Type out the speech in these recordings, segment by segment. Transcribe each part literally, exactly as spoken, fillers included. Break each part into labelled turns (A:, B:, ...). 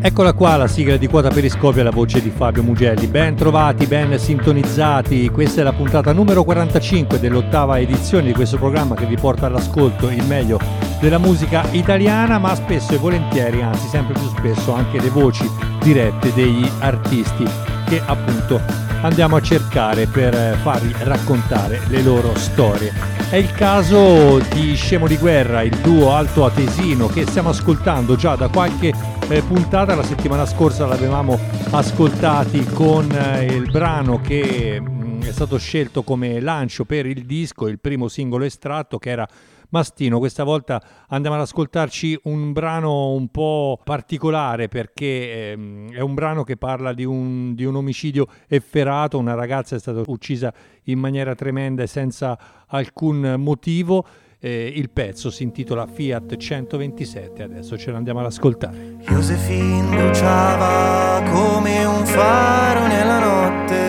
A: Eccola qua la sigla di Quota Periscopio, la voce di Fabio Mugelli. Ben trovati, ben sintonizzati. Questa è la puntata numero quarantacinque dell'ottava edizione di questo programma che vi porta all'ascolto il meglio della musica italiana, ma spesso e volentieri, anzi sempre più spesso, anche le voci dirette degli artisti che appunto andiamo a cercare per farvi raccontare le loro storie. È il caso di Scemo di Guerra, il duo altoatesino che stiamo ascoltando già da qualche eh, puntata. La settimana scorsa l'avevamo ascoltati con eh, il brano che mh, è stato scelto come lancio per il disco, il primo singolo estratto, che era Mastino. Questa volta andiamo ad ascoltarci un brano un po' particolare perché ehm, è un brano che parla di un, di un omicidio efferato. Una ragazza è stata uccisa in maniera tremenda e senza alcun motivo. Eh, il pezzo si intitola Fiat centoventisette, adesso ce l'andiamo ad ascoltare.
B: Josephine bruciava come un faro nella notte,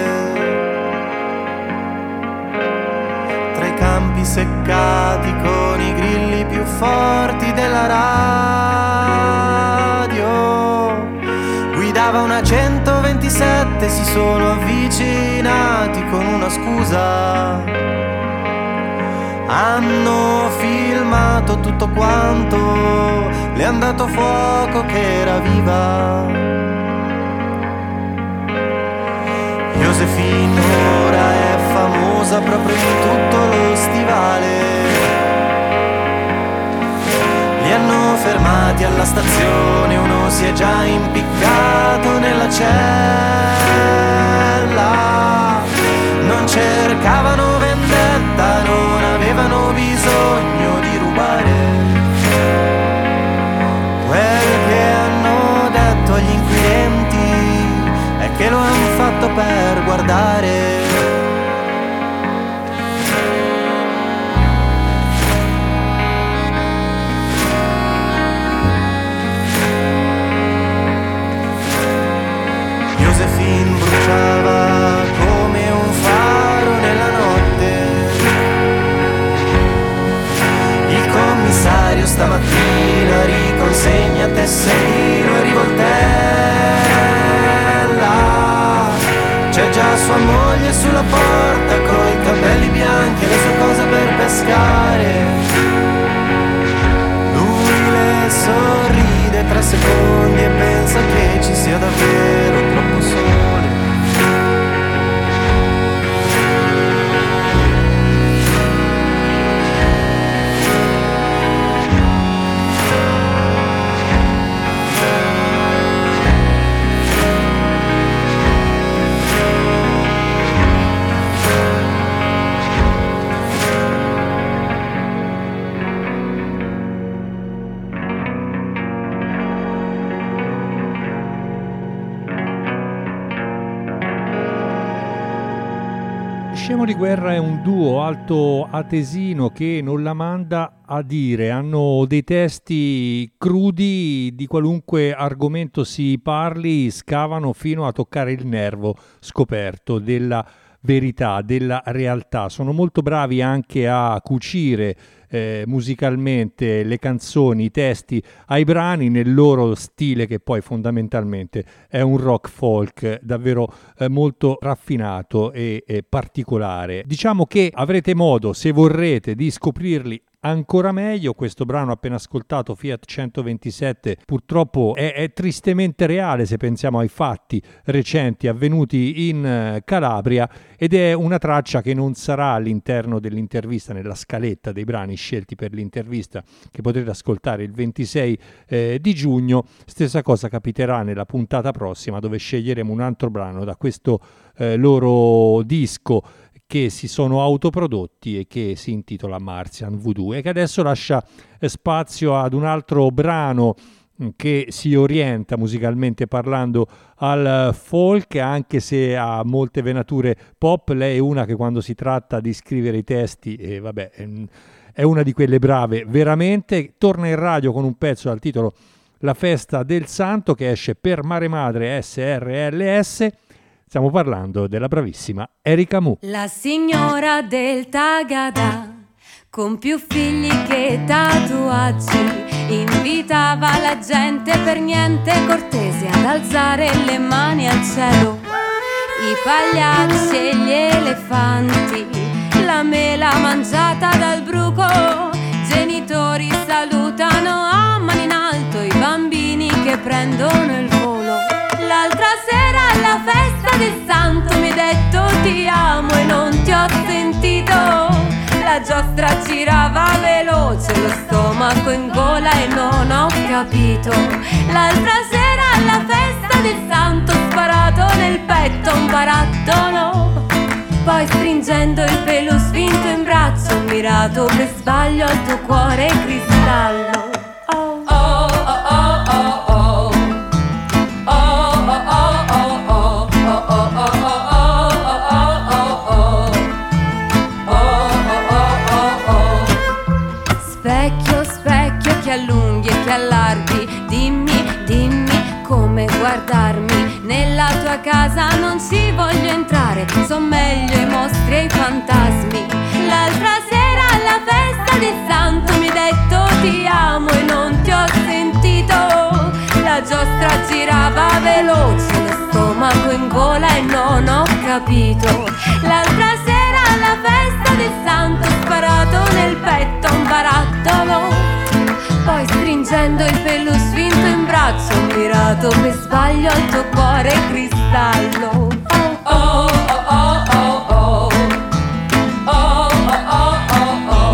B: tra i campi seccati con i grilli più forti della radio. Guidava una centoventisette, si sono avvicinati con una scusa. Hanno filmato tutto quanto, le han dato fuoco che era viva. Josephine ora è famosa proprio in tutto lo stivale. Li hanno fermati alla stazione, uno si è già impiccato nella cella. Non cercavano vendetta, non avevano bisogno di rubare. Quel che hanno detto agli inquirenti è che lo hanno fatto per guardare. Josephine bruciava come un faro nella notte. Il commissario stamattina riconsegna tesserino e rivoltella. C'è già sua moglie sulla porta coi capelli bianchi e le sue cose per pescare. Lui le sorride tre secondi e pensa che ci sia davvero troppo sole.
A: Scemo di Guerra è un duo altoatesino che non la manda a dire. Hanno dei testi crudi, di qualunque argomento si parli, scavano fino a toccare il nervo scoperto della verità, della realtà. Sono molto bravi anche a cucire eh, musicalmente le canzoni, i testi ai brani nel loro stile, che poi fondamentalmente è un rock folk davvero eh, molto raffinato e, e particolare. Diciamo che avrete modo, se vorrete, di scoprirli ancora meglio. Questo brano appena ascoltato, Fiat centoventisette, purtroppo è, è tristemente reale se pensiamo ai fatti recenti avvenuti in Calabria, ed è una traccia che non sarà all'interno dell'intervista, nella scaletta dei brani scelti per l'intervista che potrete ascoltare il ventisei eh, di giugno. Stessa cosa capiterà nella puntata prossima, dove sceglieremo un altro brano da questo eh, loro disco che si sono autoprodotti e che si intitola Martian Voodoo, e che adesso lascia spazio ad un altro brano che si orienta musicalmente parlando al folk, anche se ha molte venature pop. Lei è una che quando si tratta di scrivere i testi, e vabbè, è una di quelle brave veramente. Torna in radio con un pezzo dal titolo La festa del santo, che esce per Mare Madre S R L S. Stiamo parlando della bravissima Erika Mu.
C: La signora del Tagada, con più figli che tatuaggi, invitava la gente per niente cortese ad alzare le mani al cielo. I pagliacci e gli elefanti, la mela mangiata dal bruco, genitori salutano a mani in alto i bambini che prendono il volo. L'altra sera alla festa del santo mi hai detto ti amo e non ti ho sentito. La giostra girava veloce, lo stomaco in gola e non ho capito. L'altra sera alla festa del santo ho sparato nel petto un barattolo. Poi stringendo il pelo sfinto in braccio ho mirato per sbaglio al tuo cuore cristallo. Oh oh oh oh oh oh. Specchio, specchio che allunghi e che allarghi, dimmi, dimmi come guardarmi. Nella tua casa non ci voglio entrare, son meglio i mostri e i fantasmi. L'altra sera alla festa del santo mi hai detto ti amo e non ti ho sentito. La giostra girava veloce, lo stomaco in gola e non ho capito. L'altra sera alla festa del santo ho sparato nel petto un barattolo. Poi stringendo il pelo sfinto in braccio ho mirato per sbaglio al tuo cuore cristallo. Oh oh oh oh oh. Oh oh oh oh.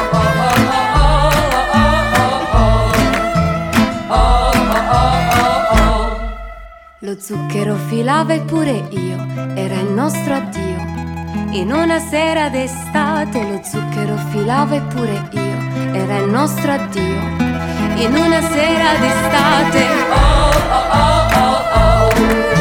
C: Lo zucchero filava eppure io, era il nostro addio. In una sera d'estate lo zucchero filava eppure io, era il nostro addio. In una sera d'estate. Oh oh oh oh oh.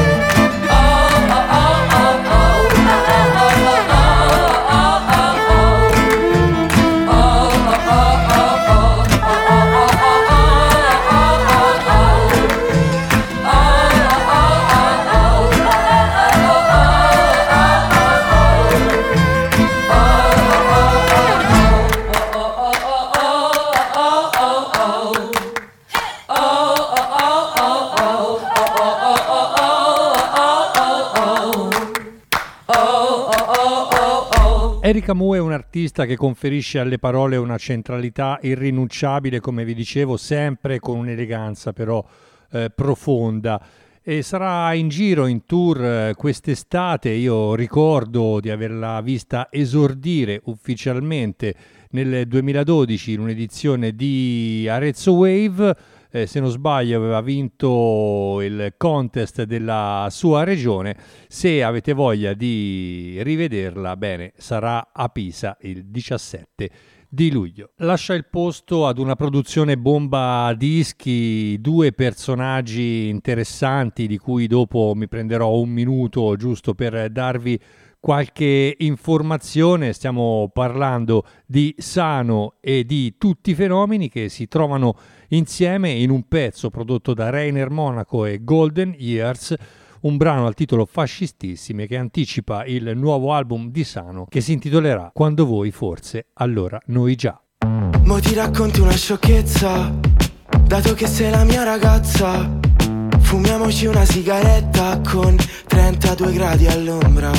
A: Erika Mu è un artista che conferisce alle parole una centralità irrinunciabile, come vi dicevo, sempre con un'eleganza però eh, profonda. E sarà in giro, in tour eh, quest'estate. Io ricordo di averla vista esordire ufficialmente nel duemiladodici in un'edizione di Arezzo Wave. Eh, se non sbaglio aveva vinto il contest della sua regione. Se avete voglia di rivederla, bene, sarà a Pisa il diciassette di luglio. Lascia il posto ad una produzione bomba dischi, due personaggi interessanti di cui dopo mi prenderò un minuto giusto per darvi qualche informazione. Stiamo parlando di Sano e di Tutti i Fenomeni, che si trovano insieme in un pezzo prodotto da Rainer Monaco e Golden Years, un brano al titolo fascistissimo che anticipa il nuovo album di Sano, che si intitolerà Quando voi forse, allora noi già.
B: Mo ti racconti una sciocchezza, dato che sei la mia ragazza. Fumiamoci una sigaretta con trentadue gradi all'ombra.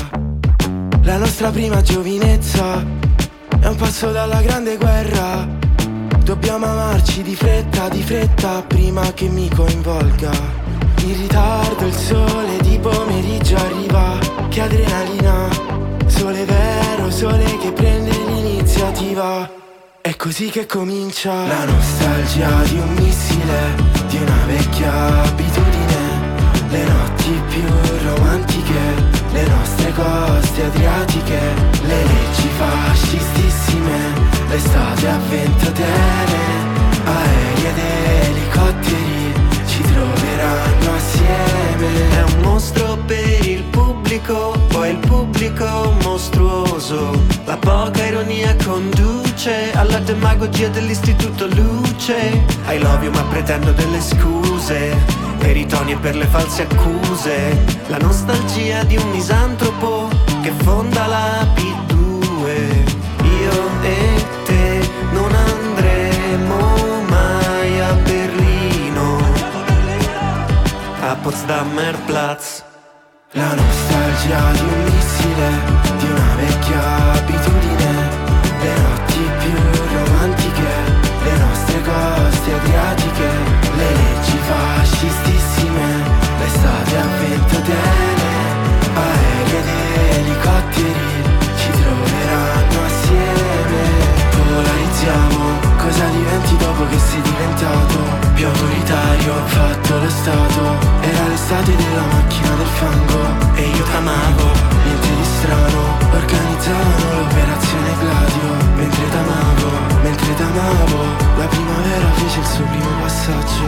B: La nostra prima giovinezza è un passo dalla grande guerra. Dobbiamo amarci di fretta, di fretta, prima che mi coinvolga. In ritardo il sole di pomeriggio arriva. Che adrenalina, sole vero, sole che prende l'iniziativa. È così che comincia la nostalgia di un missile, di una vecchia abitudine. Le notti più romantiche, le nostre coste adriatiche, le leggi fascistissime, l'estate a ventotene, aerei ed elicotteri ci troveranno assieme. È un mostro per il pubblico, poi il pubblico mostruoso. La poca ironia conduce alla demagogia dell'istituto luce. I love you ma pretendo delle scuse per i toni e per le false accuse. La nostalgia di un misantropo che fonda la P due. Io e te non andremo mai Potsdamer Platz. La nostalgia di un missile, di una vecchia abitudine, le notti più romantiche, le nostre coste adriatiche, le leggi fascistissime, l'estate a vento tene, aerei ed elicotteri ci troveranno assieme. Polarizziamo cosa diventi dopo che sei diventato più autoritario, ho fatto lo stato. Era l'estate della macchina del fango e io t'amavo, niente di strano. Organizzavano l'operazione Gladio mentre t'amavo, mentre t'amavo. La primavera fece il suo primo passaggio.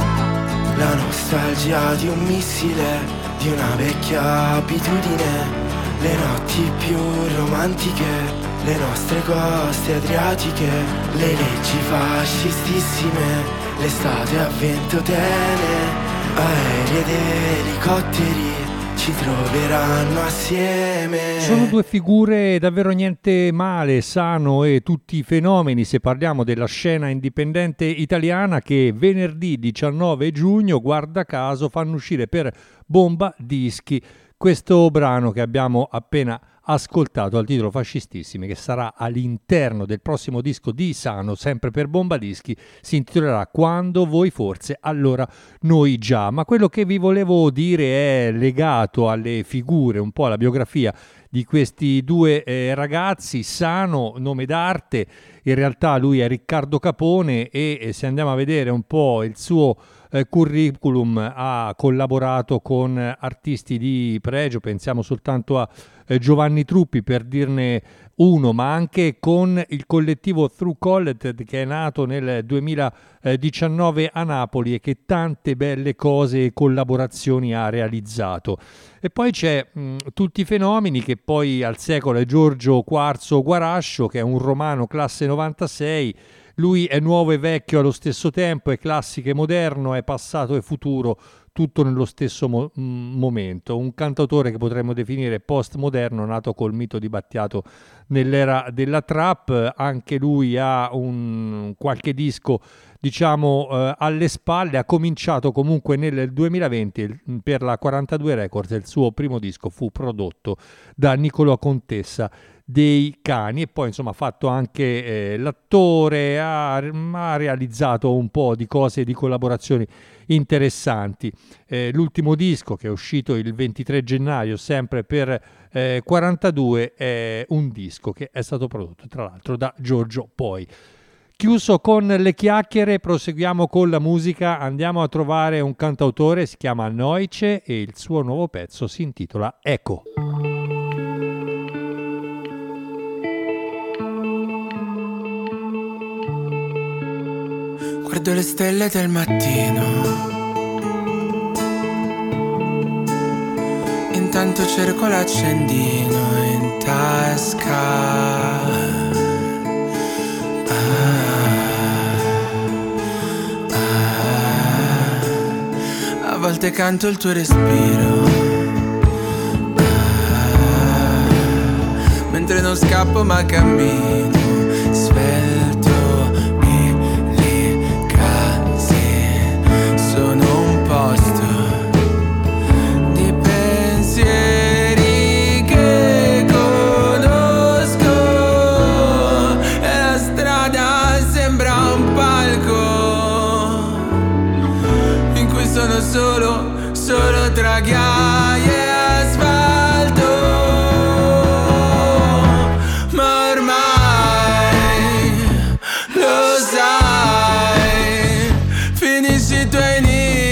B: La nostalgia di un missile, di una vecchia abitudine, le notti più romantiche, le nostre coste adriatiche, le leggi fascistissime, l'estate a vento tene, aerei ed elicotteri ci troveranno assieme.
A: Sono due figure davvero niente male, Sano e tutti i fenomeni, se parliamo della scena indipendente italiana, che venerdì diciannove giugno, guarda caso, fanno uscire per Bomba Dischi questo brano che abbiamo appena ascoltato al titolo Fascistissimi, che sarà all'interno del prossimo disco di Sano, sempre per Bomba Dischi. Si intitolerà Quando voi forse, allora noi già. Ma quello che vi volevo dire è legato alle figure, un po' alla biografia di questi due eh, ragazzi. Sano, nome d'arte, in realtà lui è Riccardo Capone e eh, se andiamo a vedere un po' il suo eh, curriculum, ha collaborato con artisti di pregio, pensiamo soltanto a eh, Giovanni Truppi per dirne uno, ma anche con il collettivo Through Collected, che è nato nel duemiladiciannove a Napoli e che tante belle cose e collaborazioni ha realizzato. E poi c'è mh, Tutti i fenomeni, che poi al secolo è Giorgio Quarzo Guarascio, che è un romano classe novantasei. Lui è nuovo e vecchio allo stesso tempo, è classico e moderno, è passato e futuro, tutto nello stesso mo- momento. Un cantautore che potremmo definire postmoderno, nato col mito di Battiato nell'era della trap. Anche lui ha un qualche disco, diciamo, eh, alle spalle. Ha cominciato comunque nel duemilaventi per la quarantadue Records, il suo primo disco fu prodotto da Nicolò Contessa dei Cani, e poi insomma ha fatto anche eh, l'attore, ha, ha realizzato un po' di cose, di collaborazioni interessanti. Eh, l'ultimo disco, che è uscito il ventitré gennaio sempre per eh, quarantadue, è un disco che è stato prodotto tra l'altro da Giorgio Poi. Chiuso con le chiacchiere, proseguiamo con la musica, andiamo a trovare un cantautore, si chiama Noice e il suo nuovo pezzo si intitola Eco.
B: Guardo le stelle del mattino, intanto cerco l'accendino in tasca. Ah, ah, a volte canto il tuo respiro, ah, mentre non scappo ma cammino svelto. Sono un posto di pensieri che conosco e la strada sembra un palco in cui sono solo, solo tra ghiaie e asfalto. Ma ormai lo sai, finisci i tuoi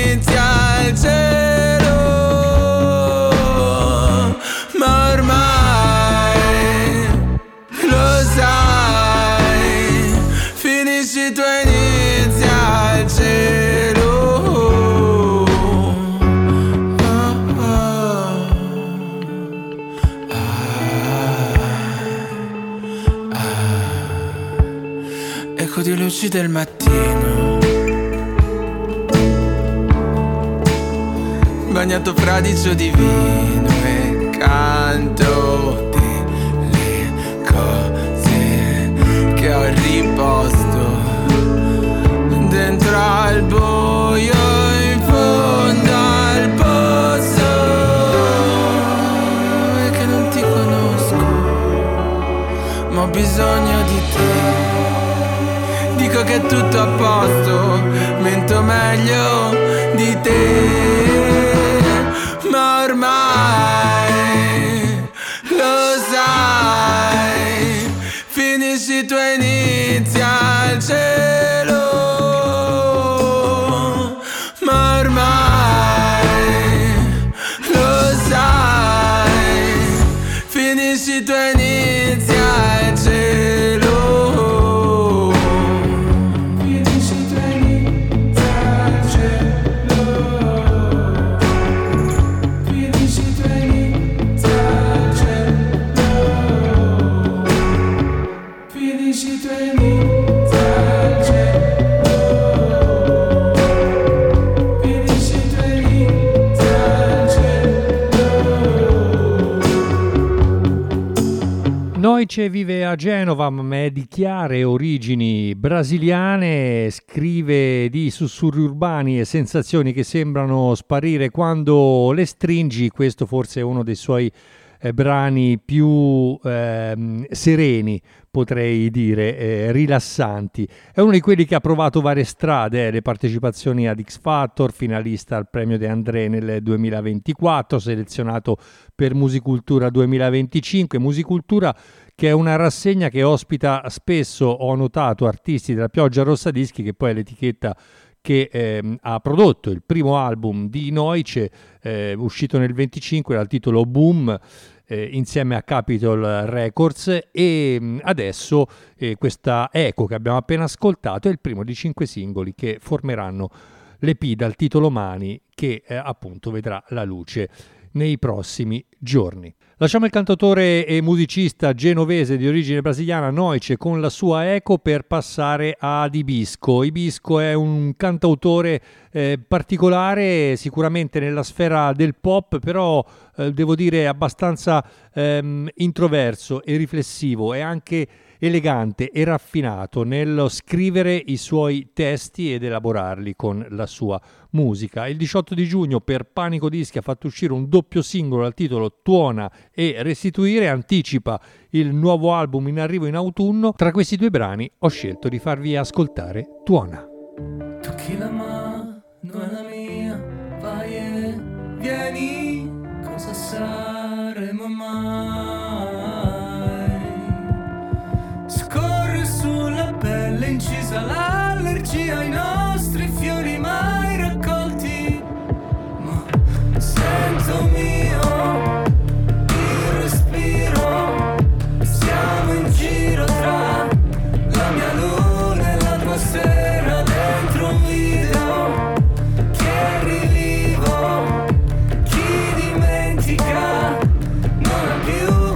B: cielo, ma ormai lo sai, finisci i tuoi inizi al cielo. Oh, oh. Ah, ah. Eco di luci del mattino, bagnato fradicio di vino e canto delle cose che ho riposto dentro al buio in fondo al è tutto a posto, mento meglio di te, ma ormai lo sai, finisci tu e inizia il cielo, ma ormai lo sai, finisci tu e inizia il cielo.
A: Noyce vive a Genova, ma è di chiare origini brasiliane, scrive di sussurri urbani e sensazioni che sembrano sparire quando le stringi. Questo forse è uno dei suoi eh, brani più eh, sereni, potrei dire, eh, rilassanti. È uno di quelli che ha provato varie strade, eh, le partecipazioni ad X Factor, finalista al premio De André nel duemilaventiquattro, selezionato per Musicultura duemilaventicinque. Musicultura che è una rassegna che ospita spesso, ho notato, artisti della Pioggia Rossa Dischi, che poi è l'etichetta che eh, ha prodotto il primo album di Noyce, eh, uscito nel venticinque dal titolo Boom, eh, insieme a Capitol Records, e mh, adesso eh, questa Eco che abbiamo appena ascoltato è il primo di cinque singoli che formeranno l'E P dal titolo Mani, che eh, appunto vedrà la luce nei prossimi giorni. Lasciamo il cantautore e musicista genovese di origine brasiliana Noyce con la sua Eco per passare ad Ibisco. Ibisco è un cantautore eh, particolare, sicuramente nella sfera del pop, però eh, devo dire abbastanza ehm, introverso e riflessivo, e anche elegante e raffinato nello scrivere i suoi testi ed elaborarli con la sua musica. Il diciotto di giugno per Panico Dischi ha fatto uscire un doppio singolo dal titolo Tuona e Restituire, anticipa il nuovo album in arrivo in autunno. Tra questi due brani ho scelto di farvi ascoltare Tuona.
B: Tocchi la mano alla mia, vai e vieni, cosa saremo mai? Scorre sulla pelle incisa l'allergia ai nostri fiori mai raccolti, ma sento mio il respiro, siamo in giro tra la mia luna e l'atmosfera, dentro un video che rivivo, chi dimentica non ha più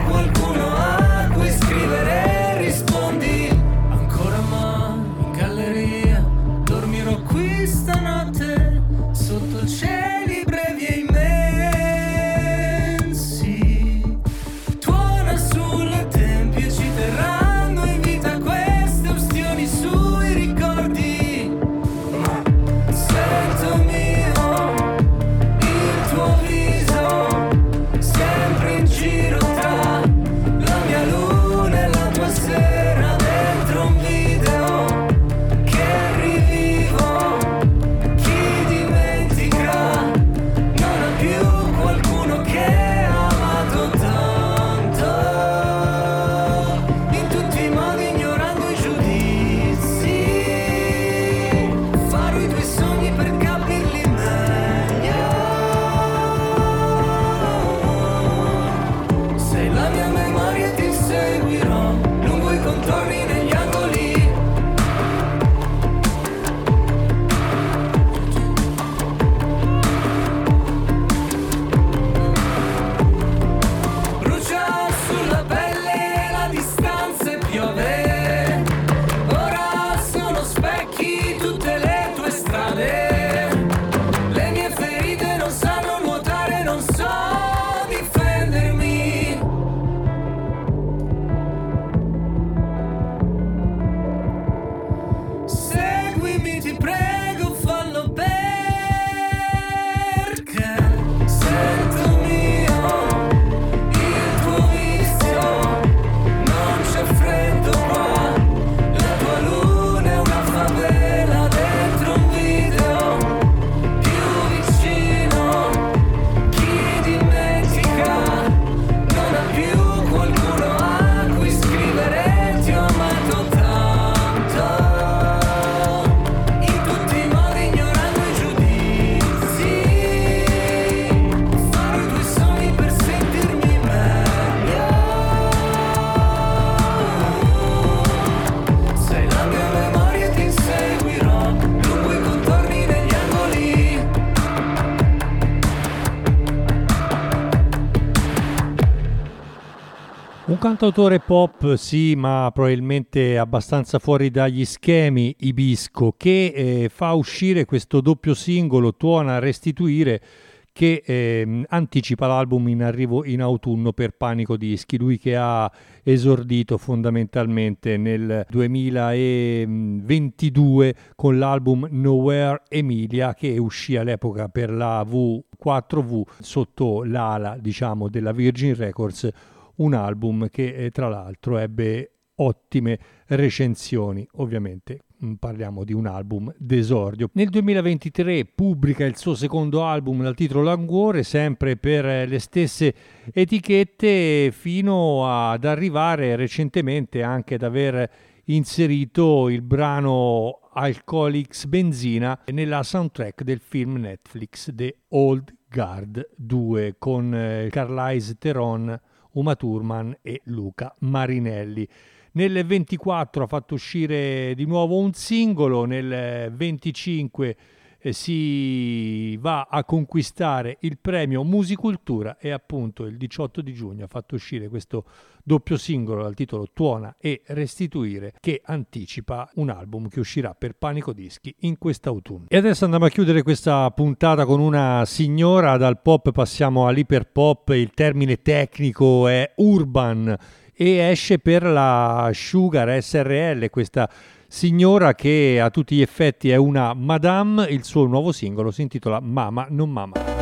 A: cantautore pop, sì, ma probabilmente abbastanza fuori dagli schemi, Ibisco, che eh, fa uscire questo doppio singolo, Tuona Restituire, che eh, anticipa l'album in arrivo in autunno per Panico Dischi. Lui che ha esordito fondamentalmente nel duemilaventidue con l'album Nowhere Emilia, che uscì all'epoca per la V quattro V sotto l'ala, diciamo, della Virgin Records, un album che eh, tra l'altro ebbe ottime recensioni. Ovviamente mh, parliamo di un album d'esordio. Nel duemilaventitré pubblica il suo secondo album dal titolo Languore, sempre per eh, le stesse etichette, fino ad arrivare recentemente anche ad aver inserito il brano Alcoholics Benzina nella soundtrack del film Netflix The Old Guard due con eh, Charlize Theron, Uma Thurman e Luca Marinelli. Nel ventiquattro ha fatto uscire di nuovo un singolo, nel venticinque eh, si va a conquistare il premio Musicultura e appunto il diciotto di giugno ha fatto uscire questo doppio singolo dal titolo Tuona e Restituire, che anticipa un album che uscirà per Panico Dischi in quest'autunno. E adesso andiamo a chiudere questa puntata con una signora. Dal pop passiamo all'iperpop, il termine tecnico è urban e esce per la Sugar S R L, questa signora che a tutti gli effetti è una madame. Il suo nuovo singolo si intitola Mama non Mama.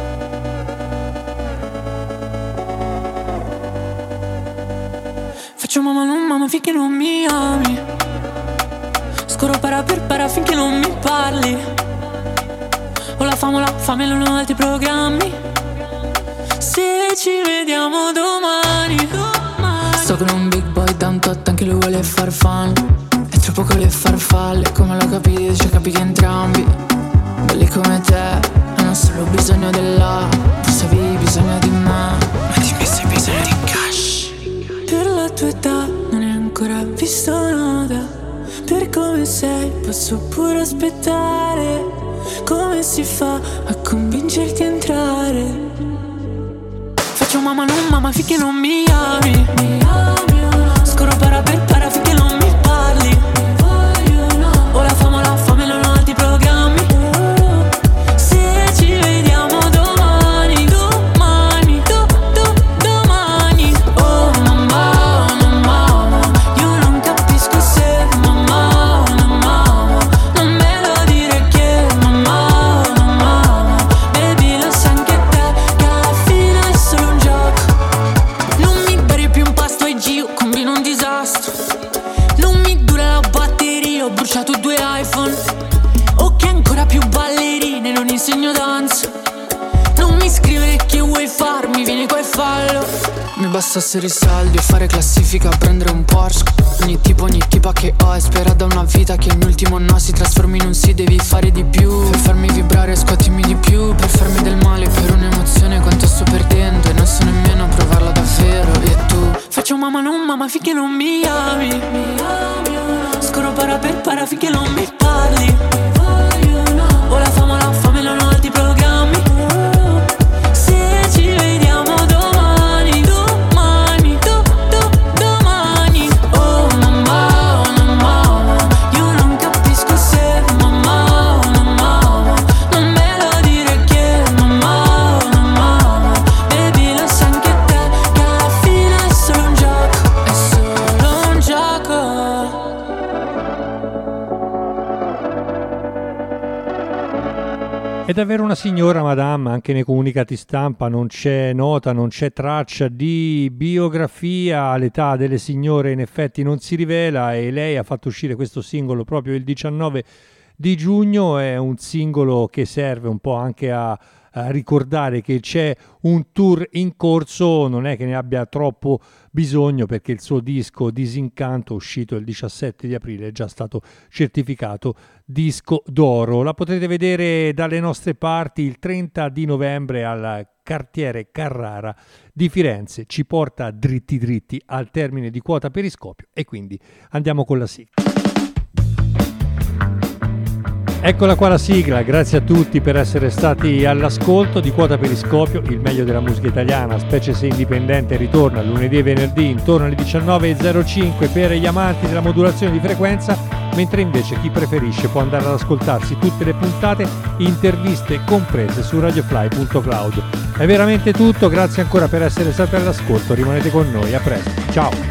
D: Faccio mamma non mamma finché non mi ami, scuro para per para finché non mi parli. Ho la fame, ho la fame, non ho altri programmi. Se ci vediamo domani, domani. Sto con un big boy tanto anche lui vuole far fan. È troppo con le farfalle, come lo capite, cioè capi che entrambi belli come te hanno solo bisogno della. Forse avevi bisogno di me, ma di me sei bisogno di cash. Per la tua età non è ancora visto nada. Per come sei posso pure aspettare. Come si fa a convincerti a entrare? Faccio mamma non mamma finché non mi ami. Scoro para per para finché non mi parli. Ho la fame, ho la fame, non ho altri programmi. Se ci vediamo domani, domani, do, do, domani. Oh mamma, oh mamma, io non capisco se mamma, oh mamma, non me lo dire che mamma, oh mamma, baby lo sai anche te che alla fine è solo un gioco. Non mi dare più un pasto ai G, combino un disastro. Non mi dura la batteria, ho bruciato due iPhone. Ok ancora più ballerine, non insegno danza. Non mi scrivere che vuoi farmi, vieni qua e fallo. Mi bastassero i soldi e fare classifica, prendere un Porsche. Ogni tipo, ogni tipa che ho è spera da una vita che il mio ultimo no si trasformi in un sì, devi fare di più. Per farmi vibrare scuotimi di più, per farmi del male per un'emozione quanto sto perdendo e non so nemmeno provarla davvero. E tu faccio mamma non mamma finché non mi ami. Scoro para per para finché non mi parli. Ho la fame, ho la fame, non ho altri programmi. Se ci vediamo domani, domani, do, do, domani. Oh mamma, oh mamma, io non capisco se mamma, oh mamma, non me lo dire che mamma, oh mamma, baby lo sai anche te che alla fine è solo un gioco, è solo un gioco.
A: È davvero una signora madame, anche nei comunicati stampa non c'è nota, non c'è traccia di biografia, l'età delle signore in effetti non si rivela e lei ha fatto uscire questo singolo proprio il diciannove di giugno, è un singolo che serve un po' anche a, a ricordare che c'è un tour in corso, non è che ne abbia troppo bisogno perché il suo disco Disincanto, uscito il diciassette di aprile, è già stato certificato disco d'oro. La potrete vedere dalle nostre parti il trenta di novembre al Cartiere Carrara di Firenze. Ci porta dritti dritti al termine di quota Periscopio e quindi andiamo con la sigla. Eccola qua la sigla, grazie a tutti per essere stati all'ascolto di Quota Periscopio, il meglio della musica italiana, specie se indipendente, ritorna lunedì e venerdì intorno alle diciannove e zero cinque per gli amanti della modulazione di frequenza, mentre invece chi preferisce può andare ad ascoltarsi tutte le puntate, interviste comprese su radiofly punto cloud. È veramente tutto, grazie ancora per essere stati all'ascolto, rimanete con noi, a presto, ciao!